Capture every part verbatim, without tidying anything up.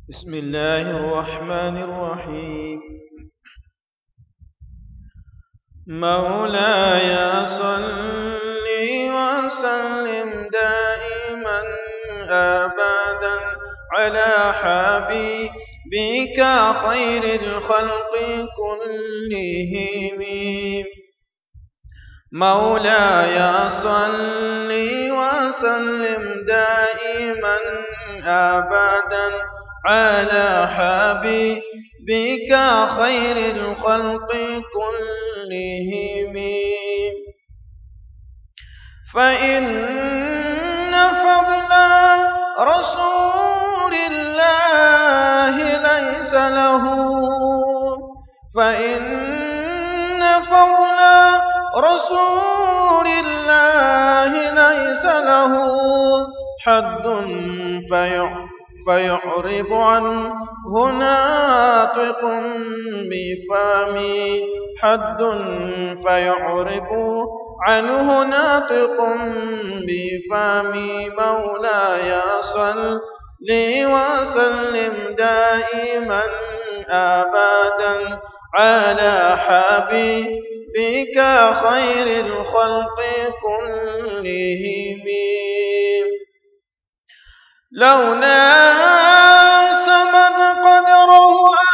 بسم الله الرحمن الرحيم. مولاي صل وسلم دائما أبدا على حبيبك خير الخلق كلهم. مولاي صل وسلم دائما أبدا على حبيبك خير الخلق كلهم. فإن فضل رسول الله ليس له فإن فضل رسول الله ليس له حد فيعرب عنه ناطق بفمي حد فيعرب عنه ناطق بفمي. مولاي صل وسلم دائما أبدا على حبيبك خير الخلق كلهم. لو ناسبت قدره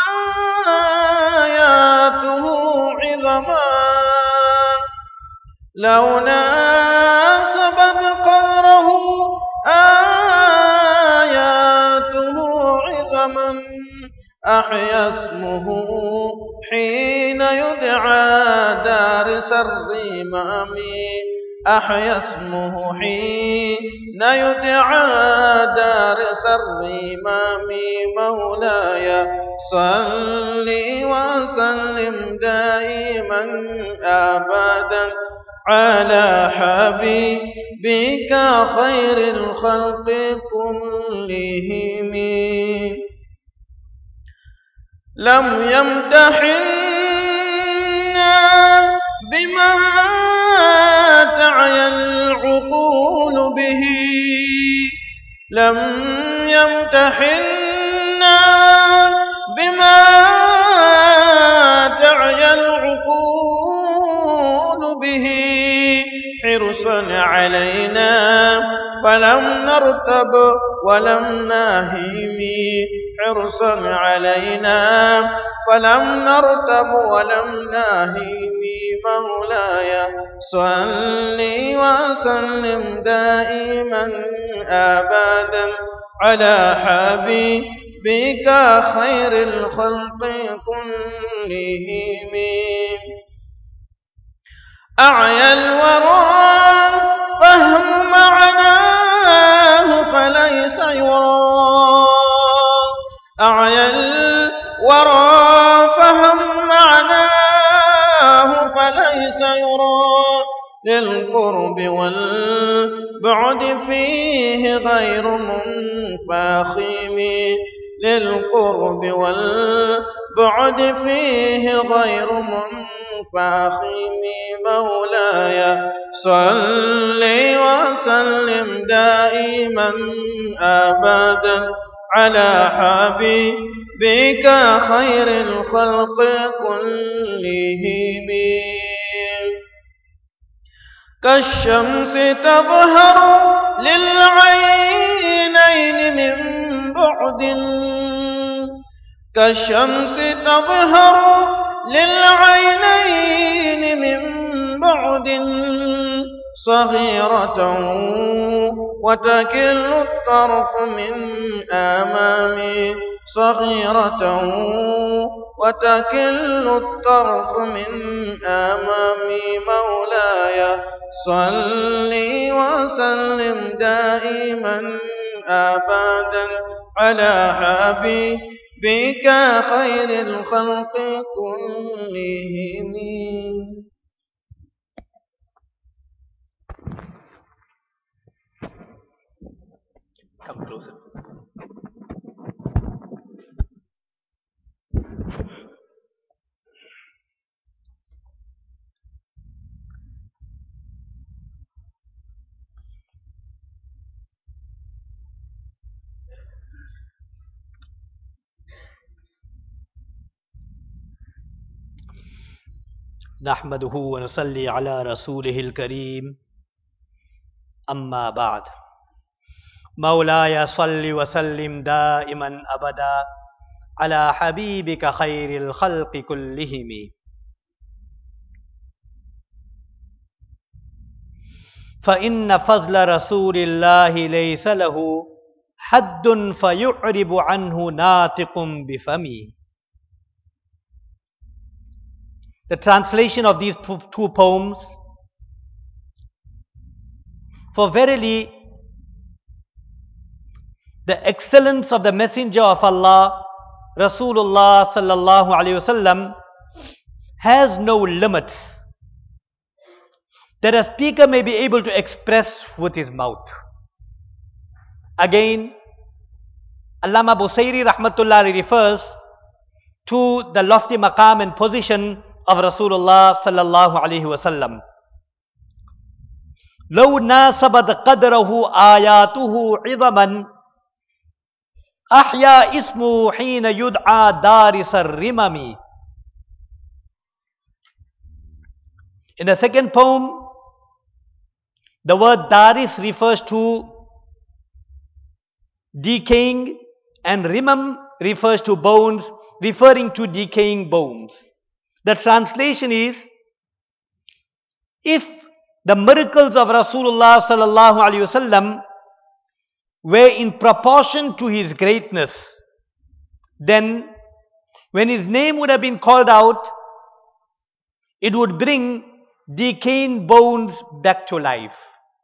آياته عظما لو ناسبت قدره آياته عظما أحيا اسمه حين يدعى دارس الرمام أحيا اسمه حين يدعى دارس الرمام. مولاي صل وسلم دائما أبدا على حبيبك خير الخلق كلهم. لم يمتحنا بما تعيا العقول به لم يمتحنا بما تعيا العقول به حرصا علينا فلم نرتب ولم ناهم حرصا علينا فلم نرتب ولم ناهم. مولاي صل وسلم دائما أبدا على حبيبك خير الخلق كلهم. أعيا الورى فهم معناه فليس يرى أعيا الورى فهم معناه فليس يرى للقرب والبعد فيه غير منفاخم للقرب والبعد فيه غير منفاخم. مولاي صل وسلم دائما أبدا على حبيبك خير الخلق كلهم. كالشمس تظهر للعينين من بعد كالشمس تظهر للعينين من بعد صغيرة وتكل الطرف من أمامي صغيرة وتكل الطرف من أمامي. مولاي صل وسلم دائما أبدا على حبيبك خير الخلق كلهم. Come closer. نحمده ونصلي على رسوله الكريم أما بعد مولاي صل وسلم دائما أبدا على حبيبك خير الخلق كلهم فإن فضل رسول الله ليس له حد فيعرب عنه ناطق بفمه. The translation of these two poems. For verily, the excellence of the Messenger of Allah, Rasulullah sallallahu alaihi wasallam, has no limits that a speaker may be able to express with his mouth. Again, Allama Busayri rahmatullah refers to the lofty maqam and position of Rasulullah sallallahu alaihi wasallam. لو ناسبت قدره آياته عظما أحيا اسمه حين يدعى دارس الرمم. In the second poem, the word daris refers to decaying and rimam refers to bones, referring to decaying bones. The translation is, if the miracles of Rasulullah sallallahu alaihi wasallam were in proportion to his greatness, then when his name would have been called out, it would bring decaying bones back to life.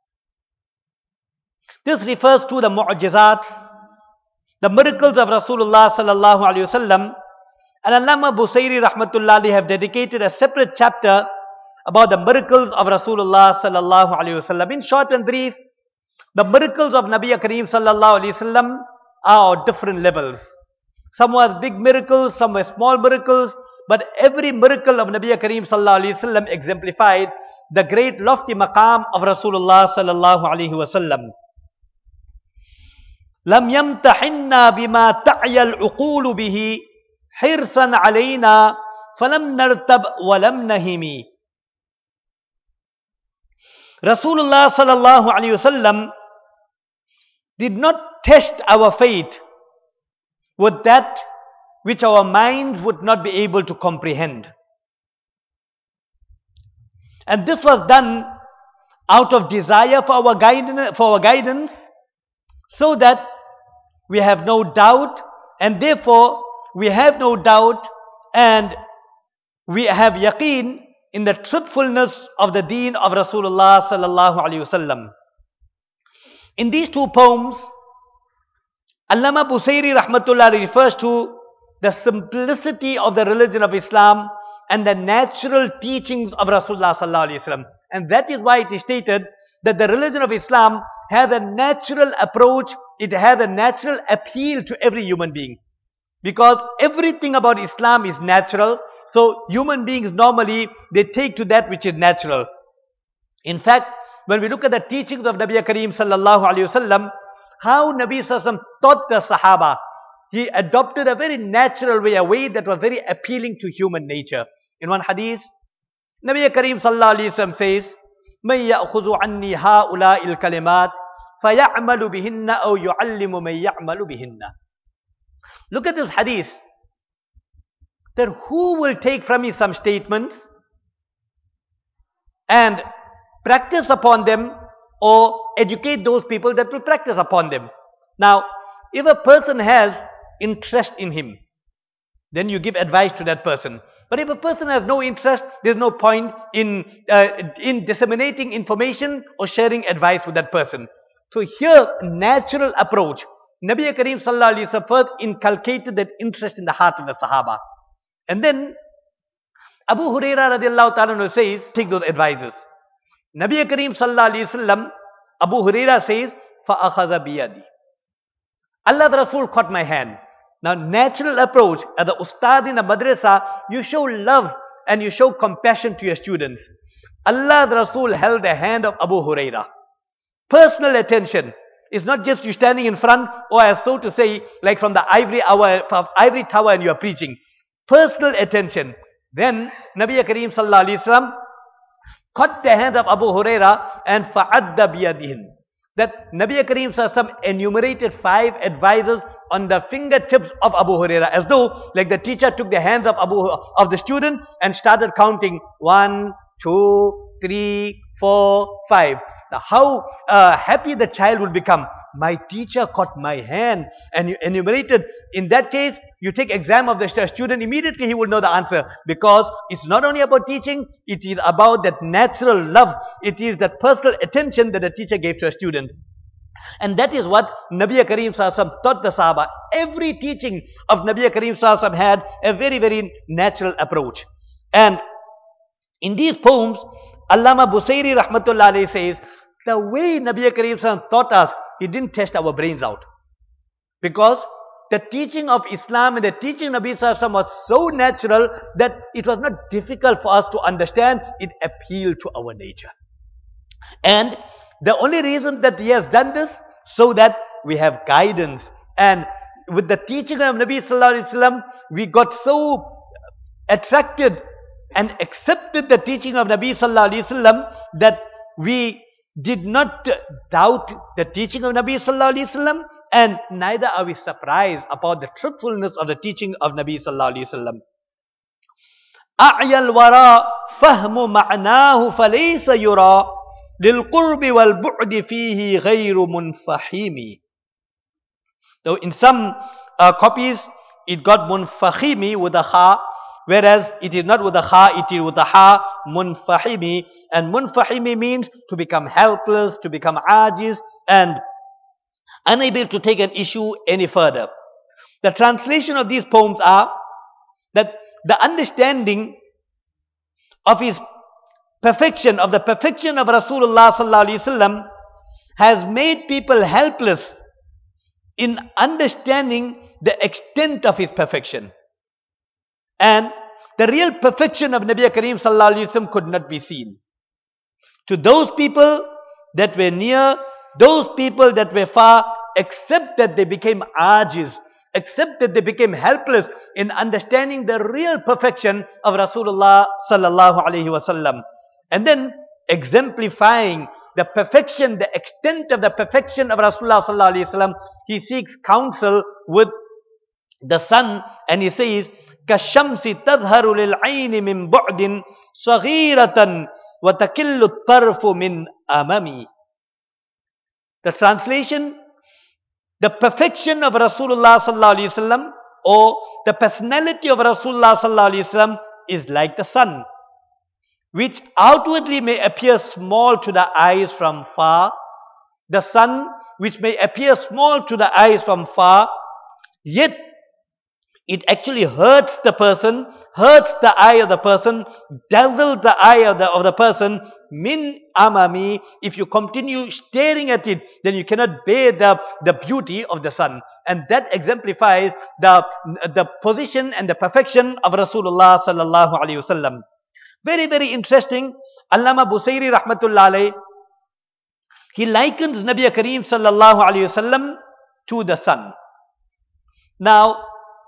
This refers to the mu'jizat, the miracles of Rasulullah sallallahu alaihi wasallam. And Allama Busayri rahmatullah have dedicated a separate chapter about the miracles of Rasulullah sallallahu alaihi wasallam. In short and brief, the miracles of Nabi Kareem sallallahu alaihi wasallam are of different levels. Some were big miracles, some were small miracles, but every miracle of Nabi Kareem sallallahu alaihi wasallam exemplified the great lofty maqam of Rasulullah sallallahu alaihi wasallam. لم يمتحنا بما تعي العقول به حرصا علينا فلم نرتب ولم نهم. Rasulullah sallallahu alaihi wasallam did not test our faith with that which our minds would not be able to comprehend. And this was done out of desire for our guidance, for our guidance, so that we have no doubt, and therefore we have no doubt and we have yaqeen in the truthfulness of the deen of Rasulullah sallallahu alaihi wasallam. In these two poems, Allama Busayri rahmatullah refers to the simplicity of the religion of Islam and the natural teachings of Rasulullah sallallahu alaihi wasallam. And that is why it is stated that the religion of Islam has a natural approach, it has a natural appeal to every human being. Because everything about Islam is natural, so human beings normally, they take to that which is natural. In fact, when we look at the teachings of Nabi Kareem sallallahu alaihi wasallam, how Nabi sallallahu alaihi wasallam taught the Sahaba, he adopted a very natural way, a way that was very appealing to human nature. In one hadith, Nabi Kareem sallallahu alaihi wasallam says, مَنْ يَأْخُذُ عَنِّي هَؤُلَاءِ الْكَلِمَاتِ فَيَعْمَلُ بِهِنَّ أَوْ يُعَلِّمُ مَنْ يَعْمَلُ بِهِنَّ. Look at this hadith, that who will take from me some statements and practice upon them, or educate those people that will practice upon them. Now, if a person has interest in him, then you give advice to that person. But if a person has no interest, there's no point in, uh, in disseminating information or sharing advice with that person. So here, natural approach. Nabi Kareem sallallahu alaihi wasallam first inculcated that interest in the heart of the Sahaba. And then, Abu Huraira radiallahu ta'ala says, take those advices. Nabi Kareem sallallahu alaihi wasallam, Abu Huraira says, فَأَخَذَ بِيَدِي. Allah the Rasul caught my hand. Now, natural approach, as the ustad in a madrasa, you show love and you show compassion to your students. Allah the Rasul held the hand of Abu Huraira. Personal attention. It's not just you standing in front, or as so to say, like from the ivory hour, from ivory tower and you are preaching. Personal attention. Then Nabi Kareem Sallallahu Alaihi Wasallam caught the hand of Abu Huraira and fa'adda biyadihin. That Nabi Kareem Sallallahu Alaihi Wasallam enumerated five advisors on the fingertips of Abu Huraira, as though like the teacher took the hands of Abu of the student and started counting one, two, three, four, five. Now, how uh, happy the child will become. My teacher caught my hand and you enumerated. In that case, you take exam of the student, immediately he will know the answer. Because it's not only about teaching, it is about that natural love. It is that personal attention that the teacher gave to a student. And that is what Nabi Kareem Sallallahu Alaihi Wasallam taught the Sahaba. Every teaching of Nabi Kareem Sallallahu Alaihi Wasallam had a very, very natural approach. And in these poems, Allama Busairi Rahmatullah Alayhi says, the way Nabi Kareem Sallallahu Alaihi Wasallam taught us, he didn't test our brains out. Because the teaching of Islam and the teaching of Nabi Sallallahu Alaihi Wasallam was so natural that it was not difficult for us to understand. It appealed to our nature. And the only reason that he has done this, so that we have guidance. And with the teaching of Nabi Sallallahu Alaihi Wasallam, we got so attracted and accepted the teaching of Nabi Sallallahu Alaihi Wasallam that we did not doubt the teaching of Nabi Sallallahu Alaihi Wasallam, and neither are we surprised about the truthfulness of the teaching of Nabi Sallallahu Alaihi Wasallam. أعيا الورى فهم معناه فليس يرى للقرب والبعد فيه غير منفحم. Though in some uh, copies it got munfahimi with a ha, whereas it is not with a ha, it is with a ha, munfahimi. And munfahimi means to become helpless, to become ajiz, and unable to take an issue any further. The translation of these poems are that the understanding of his perfection, of the perfection of Rasulullah Sallallahu Alaihi Wasallam, has made people helpless in understanding the extent of his perfection. And the real perfection of Nabi Kareem Sallallahu Alaihi Wasallam could not be seen. To those people that were near, those people that were far, except that they became ajiz, except that they became helpless in understanding the real perfection of Rasulullah Sallallahu Alaihi Wasallam. And then exemplifying the perfection, the extent of the perfection of Rasulullah Sallallahu Alaihi Wasallam, he seeks counsel with the sun, and he says, كَالشَّمْسِ تَظْهَرُ لِلْعَيْنِ مِنْ بُعْدٍ صَغِيرَةً وَتَكِلُّ الطَّرْفُ مِنْ أَمَمِ. The translation, the perfection of Rasulullah Sallallahu Alaihi Wasallam, or the personality of Rasulullah Sallallahu Alaihi Wasallam, is like the sun, which outwardly may appear small to the eyes from far. The sun, which may appear small to the eyes from far, yet it actually hurts the person, hurts the eye of the person, dazzles the eye of the, of the person, min amami. If you continue staring at it, then you cannot bear the, the beauty of the sun. And that exemplifies the, the position and the perfection of Rasulullah Sallallahu Alaihi Wasallam. Very, very interesting. Allama Busairi Rahmatullah Alayhi, he likens Nabi Kareem Sallallahu Alaihi Wasallam to the sun. Now,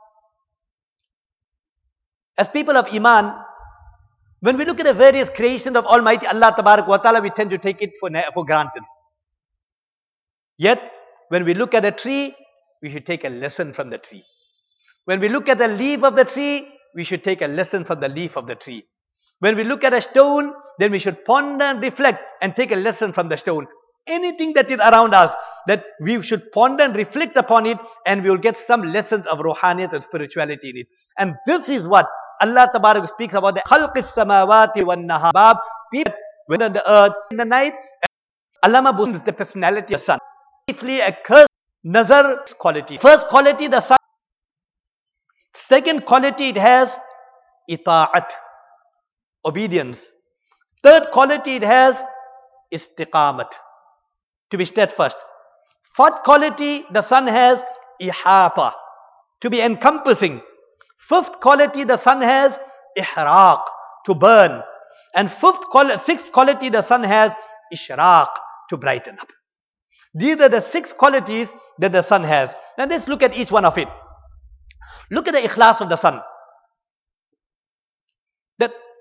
as people of Iman, when we look at the various creations of Almighty Allah Tabarak wa Ta'ala, we tend to take it for, for granted. Yet, when we look at a tree, we should take a lesson from the tree. When we look at the leaf of the tree, we should take a lesson from the leaf of the tree. When we look at a stone, then we should ponder and reflect and take a lesson from the stone. Anything that is around us, that we should ponder and reflect upon it, and we will get some lessons of ruhaniyat and spirituality in it. And this is what Allah Tabarak speaks about, the khalqis samawati wan nahar, people within the earth in the night. Allama Busairi is the personality of the sun. Briefly, a curse, nazar quality. First quality, the sun. Second quality, it has ita'at, obedience. Third quality, it has istiqamat, to be steadfast. Fourth quality, the sun has ihata, to be encompassing. Fifth quality, the sun has ihraq, to burn. And fifth quality, sixth quality, the sun has ishraq, to brighten up. These are the six qualities that the sun has. Now let's look at each one of it. Look at the ikhlas of the sun.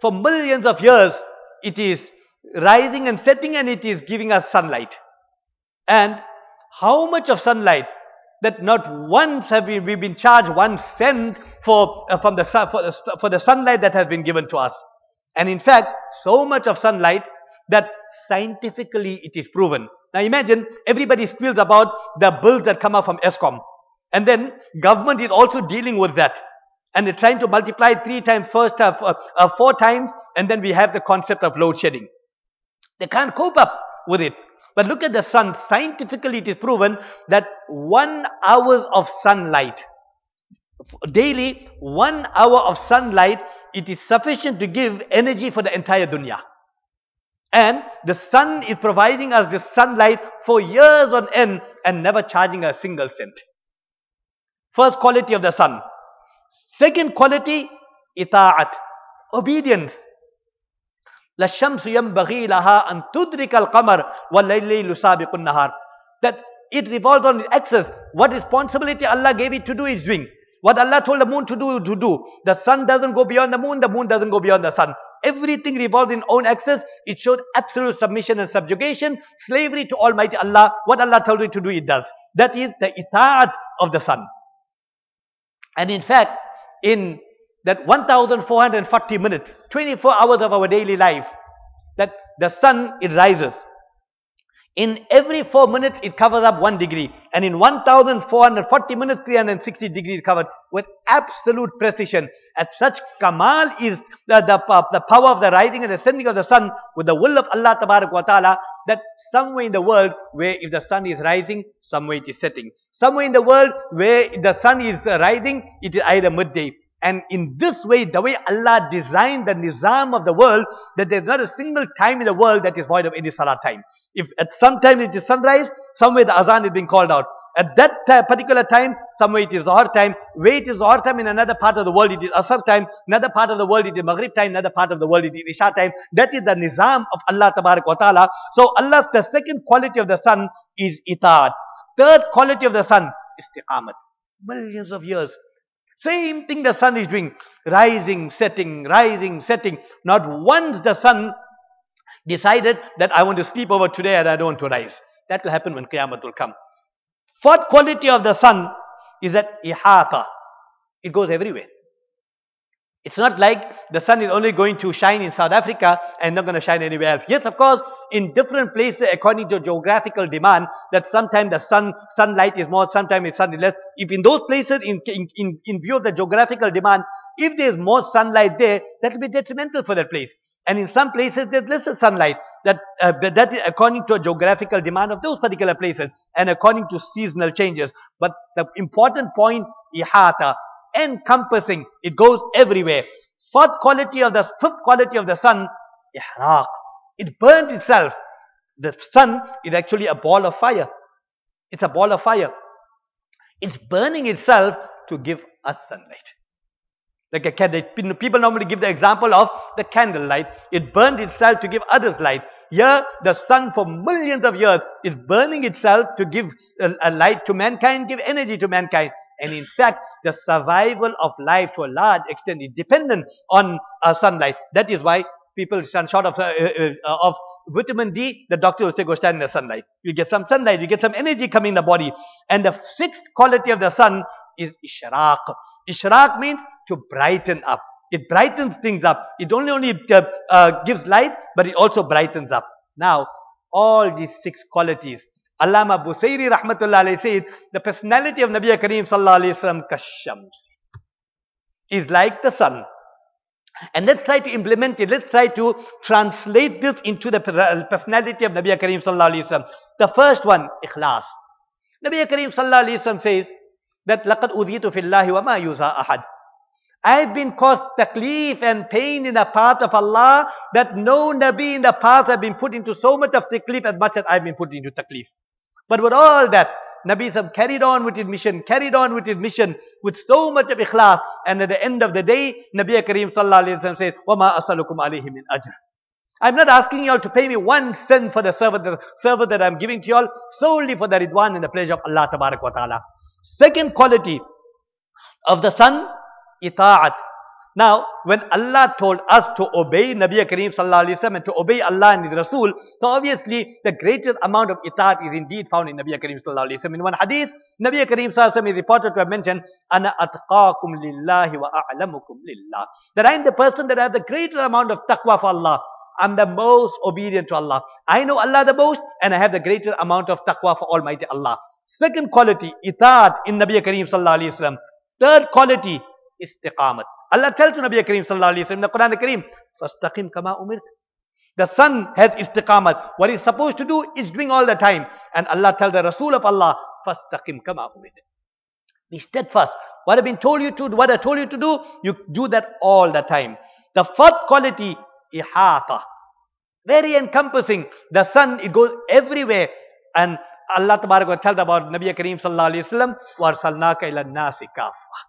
for millions of years, it is rising and setting, and it is giving us sunlight. And how much of sunlight that not once have we we've been charged one cent for uh, from the sun for the, for the sunlight that has been given to us. And in fact, so much of sunlight that scientifically it is proven. Now imagine everybody squeals about the bills that come up from ESCOM, and then government is also dealing with that, and they're trying to multiply three times, first uh, uh, uh, four times, and then we have the concept of load shedding. They can't cope up with it. But look at the sun. Scientifically it is proven that one hour of sunlight, daily one hour of sunlight, it is sufficient to give energy for the entire dunya. And the sun is providing us this sunlight for years on end and never charging a single cent. First quality of the sun. Second quality, ita'at, obedience. لَالشَّمْسُ يَنْبَغِي لَهَا أَن تُدْرِكَ الْقَمَرَ وَاللَّيْلِ يُسَابِقُ النَّهَارِ. That it revolves on its axis. What responsibility Allah gave it to do is doing. What Allah told the moon to do, to do. The sun doesn't go beyond the moon, the moon doesn't go beyond the sun. Everything revolves in own axis. It showed absolute submission and subjugation, slavery to Almighty Allah. What Allah told it to do, it does. That is the ita'at of the sun. And in fact, in that one thousand four hundred forty minutes, twenty-four hours of our daily life, that the sun, it rises. In every four minutes, it covers up one degree. And in one thousand four hundred forty minutes, three hundred sixty degrees covered with absolute precision. At such kamal is the, the, the power of the rising and ascending of the sun with the will of Allah Tabarak wa Ta'ala, that somewhere in the world where if the sun is rising, somewhere it is setting. Somewhere in the world where the sun is rising, it is either midday. And in this way, the way Allah designed the nizam of the world, that there's not a single time in the world that is void of any salah time. If at some time it is sunrise, somewhere the azan is being called out. At that particular time, somewhere it is Zuhr time. Where it is Zuhr time, in another part of the world it is Asr time. Another part of the world it is Maghrib time. Another part of the world it is Isha time. That is the nizam of Allah Tabarak wa Ta'ala. So Allah, the second quality of the sun is ita'at. Third quality of the sun, istiqamat. Millions of years. Same thing the sun is doing. Rising, setting, rising, setting. Not once the sun decided that I want to sleep over today and I don't want to rise. That will happen when Qiyamah will come. Fourth quality of the sun is that ihata. It goes everywhere. It's not like the sun is only going to shine in South Africa and not going to shine anywhere else. Yes, of course, in different places according to geographical demand, that sometimes the sun sunlight is more, sometimes the sun is less. If in those places, in, in, in view of the geographical demand, if there is more sunlight there, that will be detrimental for that place. And in some places, there's lesser sunlight. That, uh, that is according to a geographical demand of those particular places and according to seasonal changes. But the important point, ihata, encompassing, it goes everywhere. Fourth quality of the fifth quality of the sun, ihraq. It burns itself. The sun is actually a ball of fire. It's a ball of fire. It's burning itself to give us sunlight. Like a candle. People normally give the example of the candle light. It burned itself to give others light. Here, the sun for millions of years is burning itself to give a, a light to mankind, give energy to mankind. And in fact, the survival of life to a large extent is dependent on uh, sunlight. That is why people stand short of, uh, uh, uh, of vitamin D. The doctor will say, go stand in the sunlight. You get some sunlight, you get some energy coming in the body. And the sixth quality of the sun is ishraq. Ishraq means to brighten up. It brightens things up. It only only uh, uh, gives light, but it also brightens up. Now, all these six qualities, Allama Busayri rahmatullah alayhi says, the personality of Nabi Kareem sallallahu alayhi wasallam kashams is like the sun. And let's try to implement it. Let's try to translate this into the personality of Nabi Kareem sallallahu alayhi wasallam. The first one, ikhlas. Nabi Kareem sallallahu alayhi wasallam says that laqad udhitu fillahi wa ma yuza ahad. I've been caused taklif and pain in the path of Allah that no Nabi in the past have been put into so much of taklif as much as I've been put into taklif. But with all that, Nabi have carried on with his mission, carried on with his mission with so much of ikhlas. And at the end of the day, Nabi Kareem sallallahu alayhi wa sallam says, وَمَا أَسَلُكُمْ عَلَيْهِ مِنْ أَجْرٍ. I'm not asking you all to pay me one cent for the service, the service that I'm giving to you all, solely for the ridwan and the pleasure of Allah Tabarak wa Ta'ala. Second quality of the sun, ita'at. Now, when Allah told us to obey Nabi Kareem Sallallahu Alaihi Wasallam and to obey Allah and His Rasul, so obviously the greatest amount of itaat is indeed found in Nabi Kareem Sallallahu Alaihi Wasallam. In one hadith, Nabi Kareem Sallallahu Alaihi Wasallam is reported to have mentioned, "Ana atqakum lillahi wa a'lamukum lillah." That I am the person that have the greatest amount of taqwa for Allah. I'm the most obedient to Allah. I know Allah the most, and I have the greatest amount of taqwa for Almighty Allah. Second quality, itaat in Nabi Kareem Sallallahu Alaihi Wasallam. Third quality, istiqamat. Allah tells to Nabi Kareem Sallallahu Alaihi Wasallam in the Quran Kareem, "Fastaqim kama umirt." The son has istiqamat. What he's supposed to do is doing all the time. And Allah tells the Rasul of Allah, "Fastaqim kama umirt." Be steadfast. What I've been told you to do, what I told you to do, you do that all the time. The fourth quality, ihata. Very encompassing. The sun, it goes everywhere. And Allah Tabarak wa tells about Nabi Kareem Sallallahu Alaihi Wasallam, "Warsalnaka ila nasi kafa."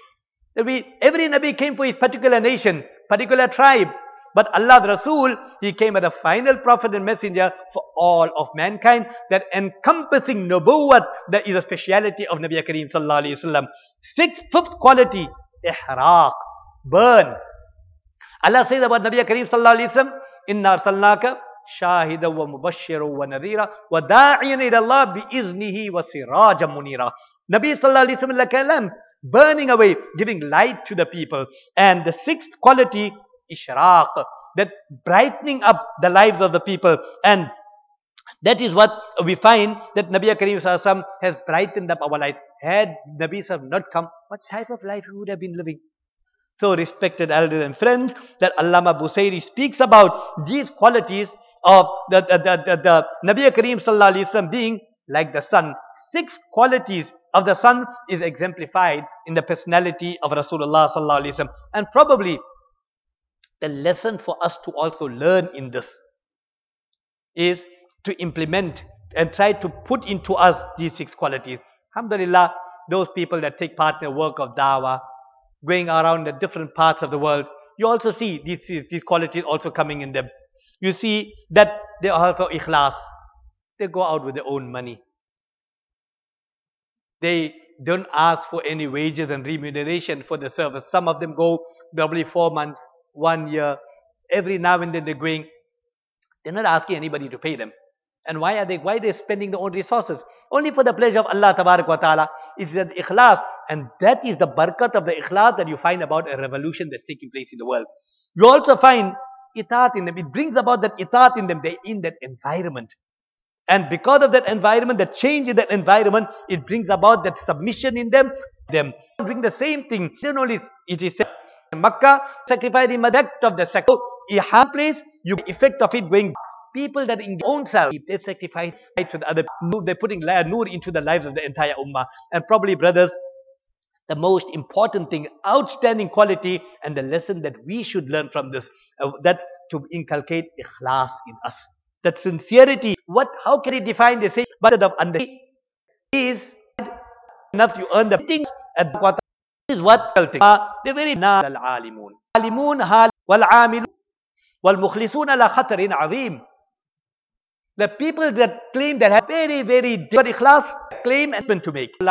Every Nabi came for his particular nation, particular tribe. But Allah the Rasul, he came as the final prophet and messenger for all of mankind. That encompassing nubuwwat, that is a speciality of Nabi Kareem Sallallahu Alaihi Wasallam. Sixth, fifth quality, ihraq, burn. Allah says about Nabi Kareem Sallallahu Alaihi Wasallam, "Inna arsalnaka shahidan wa mubashiran wa nadhira wa da'iyan ila Allah bi iznihi wa sirajan munira." Nabi Sallallahu Alaihi Wasallam like a lamp, burning away, giving light to the people. And the sixth quality, ishraq, that brightening up the lives of the people. And that is what we find, that Nabi Kareem Sallallahu Alaihi Wasallam has brightened up our life. Had Nabi Sallallahu not come, what type of life we would have been living? So, respected elders and friends, that Allama Busairi speaks about these qualities of the, the, the, the, the Nabi Kareem Sallallahu Alaihi Wasallam being like the sun. Six qualities of the sun is exemplified in the personality of Rasulullah Sallallahu Alaihi Wasallam. And probably the lesson for us to also learn in this is to implement and try to put into us these six qualities. Alhamdulillah, those people that take part in the work of dawah, going around the different parts of the world, you also see these, these qualities also coming in them. You see that they are for ikhlas. They go out with their own money. They don't ask for any wages and remuneration for the service. Some of them go probably four months, one year. Every now and then they're going. They're not asking anybody to pay them. And why are they? Why are they spending their own resources? Only for the pleasure of Allah Tabarak wa Ta'ala. It's the ikhlas. And that is the barakat of the ikhlas that you find about a revolution that's taking place in the world. You also find itaat in them. It brings about that itaat in them. They're in that environment. And because of that environment, the change in that environment, it brings about that submission in them. Them doing the same thing. Not only it is said in Makkah, sacrifice the act of the sacrifice. In place, you effect of it going. People that in their own self, they sacrifice to the other. They're putting nur into the lives of the entire ummah. And probably, brothers, the most important thing, outstanding quality, and the lesson that we should learn from this, uh, that to inculcate ikhlas in us. That sincerity, what, how can it define? They say, but of understanding is enough you earn the things at the this is what they're very al-alimun. Alimun hal wal-amilun wal-mukhlisun ala khatarin azim. The people that claim that have very, very deep ikhlas, claim and to make.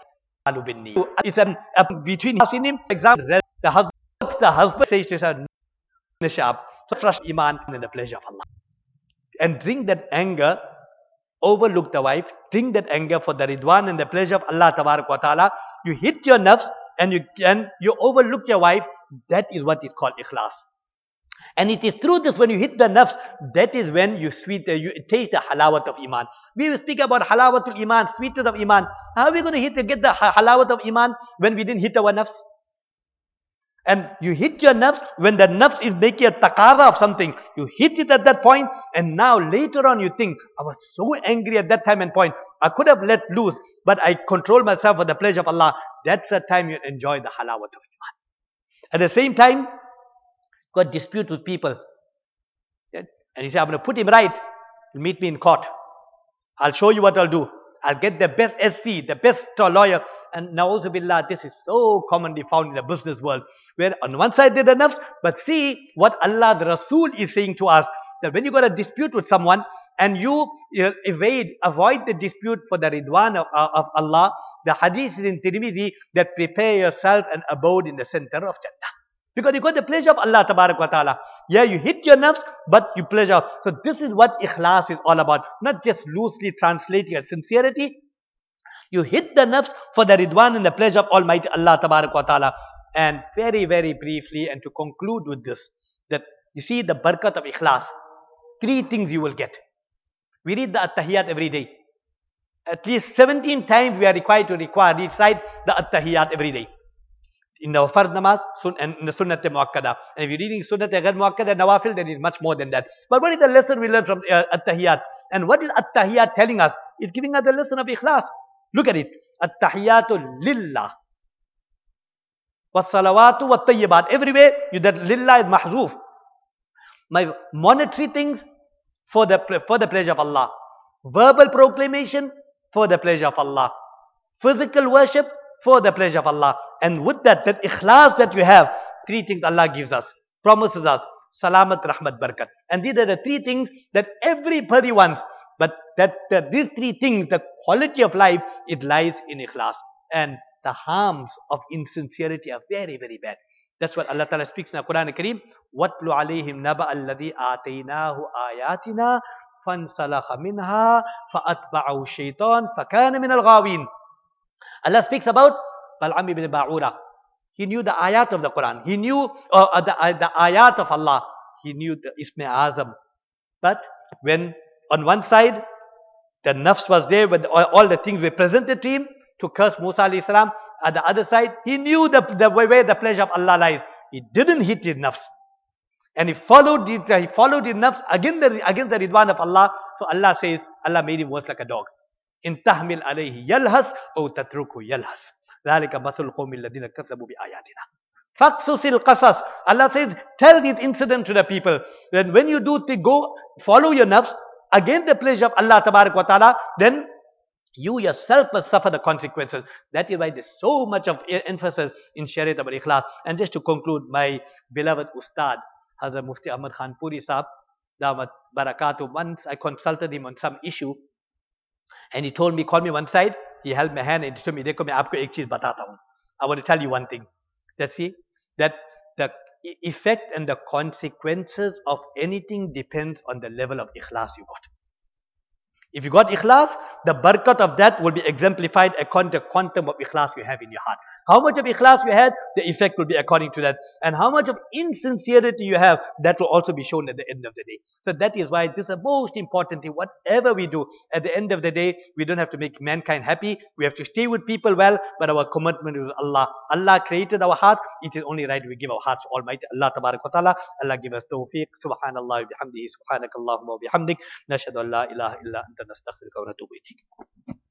It's a, a between him, example, the husband, the husband says to her, Nishab, so trust Iman in the pleasure of Allah. And drink that anger, overlook the wife, drink that anger for the ridwan and the pleasure of Allah Tabarak wa Ta'ala. You hit your nafs and you and you overlook your wife. That is what is called ikhlas. And it is through this, when you hit the nafs, that is when you sweet, uh, you taste the halawat of iman. We will speak about halawatul iman, sweetness of iman. How are we going to hit, get the halawat of iman when we didn't hit our nafs? And you hit your nafs when the nafs is making a taqaza of something. You hit it at that point, and now later on you think, I was so angry at that time and point. I could have let loose, but I controlled myself for the pleasure of Allah. That's the time you enjoy the halawat of iman. At the same time, got dispute with people. And he said, I'm going to put him right. He'll meet me in court. I'll show you what I'll do. I'll get the best S C, the best lawyer. And na'udhu billah, this is so commonly found in the business world. Where on one side they're the nafs, but see what Allah the Rasul is saying to us. That when you got a dispute with someone, and you, you know, evade, avoid the dispute for the ridwan of, uh, of Allah, the hadith is in Tirmidhi that prepare yourself an abode in the center of Jannah. Because you got the pleasure of Allah Tabarak wa Ta'ala. Yeah, you hit your nafs, but you pleasure. So this is what ikhlas is all about. Not just loosely translating as sincerity. You hit the nafs for the ridwan and the pleasure of Almighty Allah Tabarak wa Ta'ala. And very, very briefly, and to conclude with this, that you see the barakat of ikhlas. Three things you will get. We read the At-Tahiyyat every day. At least seventeen times we are required to require, recite the At-Tahiyyat every day. In the Fard Namaz sun, and in the Sunnat Muakkada. And if you're reading Sunnat Ghayr Muakkada Nawafil, then it's much more than that. But what is the lesson we learn from uh, At-Tahiyyat? And what is At-Tahiyyat telling us? It's giving us the lesson of ikhlas. Look at it. At-Tahiyyatu Lillah. Was-salawatu wat-tayyibat. Everywhere, you, that Lillah is mahzoof. My monetary things for the, for the pleasure of Allah. Verbal proclamation for the pleasure of Allah. Physical worship for the pleasure of Allah. And with that, that ikhlas that you have, three things Allah gives us, promises us, salamat, rahmat, barakat. And these are the three things that everybody wants. But that, that these three things, the quality of life, it lies in ikhlas. And the harms of insincerity are very, very bad. That's what Allah Ta'ala speaks in the Quran Kareem. وَاتْلُ عَلَيْهِمْ نَبَأَ الَّذِي آتَيْنَاهُ آيَاتِنَا فَانْسَلَخَ مِنْهَا فَأَتْبَعَهُ الشَّيْطَانُ فَكَانَ مِنَ الْغَاوِينَ. Allah speaks about Bal'am ibn Ba'ura. He knew the ayat of the Quran. He knew uh, the, uh, the ayat of Allah. He knew the Ism Azam. But when on one side, the nafs was there, with all, all the things were presented to him to curse Musa alayhi salam. At the other side, he knew the, the where the pleasure of Allah lies. He didn't hit his nafs. And he followed his, he followed his nafs against the, against the ridwan of Allah. So Allah says, Allah made him worse like a dog. In tahmil alayhi yalhas or tatruku yalhas. ذَلِكَ مَثُلُ الْقَوْمِ الَّذِينَ كَذَّبُوا بِآيَاتِنَا. فَقْصُصِ الْقَصَصِ. Allah says, tell these incidents to the people. When, when you do, they go follow your nafs against the pleasure of Allah Tabarak wa Ta'ala, then you yourself must suffer the consequences. That is why there's so much of emphasis in Shariat about ikhlas. And just to conclude, my beloved Ustad, Hazrat Mufti Ahmad Khan Puri Sahab, Damat Barakatuh, once I consulted him on some issue, and he told me, called me one side, he held my hand and he told me, Dekho, main aapko ek cheez batata hoon. I want to tell you one thing. That see, that the effect and the consequences of anything depends on the level of ikhlas you got. If you got ikhlas, the barakat of that will be exemplified according to the quantum of ikhlas you have in your heart. How much of ikhlas you had, the effect will be according to that. And how much of insincerity you have, that will also be shown at the end of the day. So that is why this is the most important thing. Whatever we do, at the end of the day, we don't have to make mankind happy. We have to stay with people well, but our commitment is Allah. Allah created our hearts. It is only right we give our hearts to Almighty Allah Tabarak wa Ta'ala. Allah give us tawfiq. Subhanallah wa bihamdihi. Subhanakallahumma wa bihamdik. Nashhadu an la ilaha illa anta nastaghfiruka wa natubu ilayk.